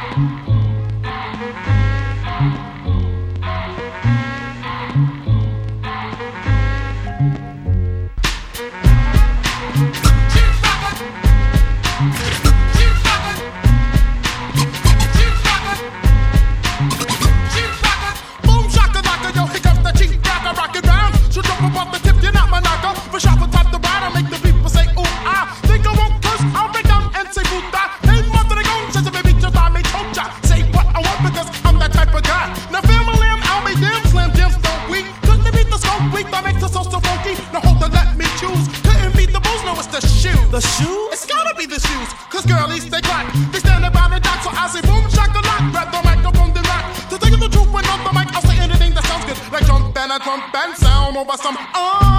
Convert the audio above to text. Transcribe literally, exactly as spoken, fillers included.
The shoes? It's gotta be the shoes, cause girlies they clap. They stand around and dance, so I say boom, shakalak. Grab the microphone, then rock. To tell you the truth, when on the mic, I'll say anything that sounds good. Like jump and a jump and sound over some, uh